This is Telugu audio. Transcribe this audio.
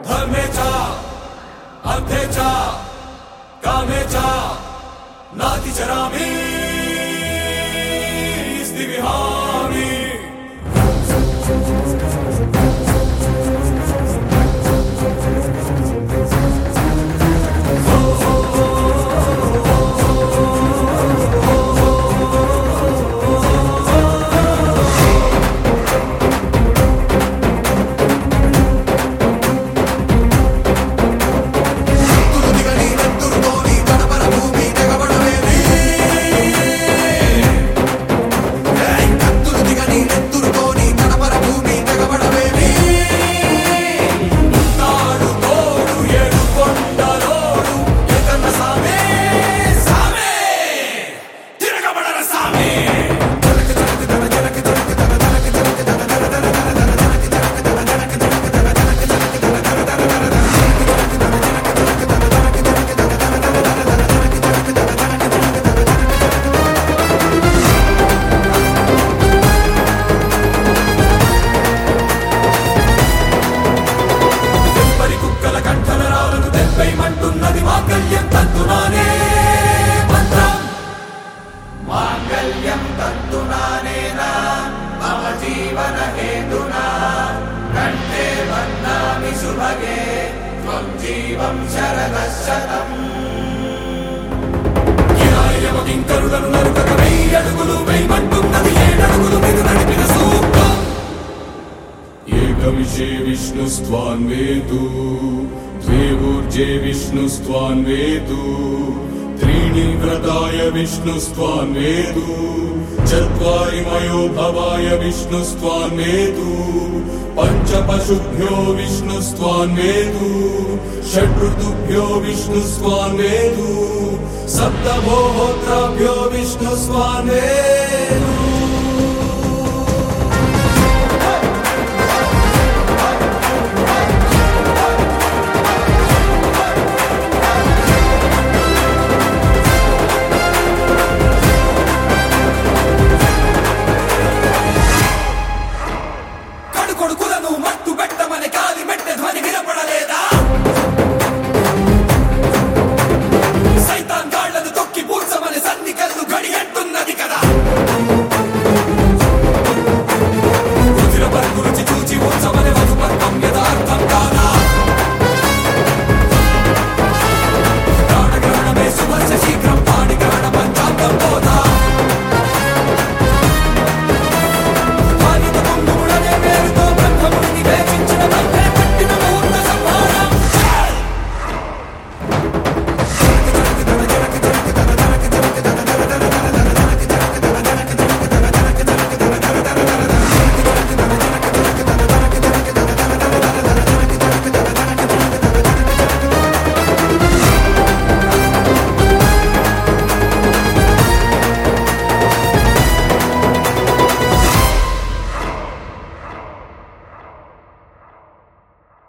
धर्मेचा अर्थेचा कामेचा नातिचरामि स्थिविहामि मांगल्यं तन्तुनानेन मम जीवन हेतुना कंठे बध्नामि सुभगे त्वं जीवं शरदः शतम् किरायमकिंकरुలను నరుకక వెయ్యడుగులు వేయమంటున్నది ఏడడుగులు మీద నడిపిన సూక్తం ఏకవిషే విష్ణుస్త్వాన్వేతు ద్వేవూర్జే విష్ణుస్త్వాన్వేతు त्रीणि व्रताय विष्णुस्त्वान्वेतु चत्वारि मयो भवाय विष्णुस्त्वान्वेतु पंच पशुभ्यो विष्णुस्त्वान्वेतु षड् ऋतुभ्यो विष्णुस्त्वान्वेतु सप्त भोहोत्राभ्यो विष्णुस्त्वान्वेतु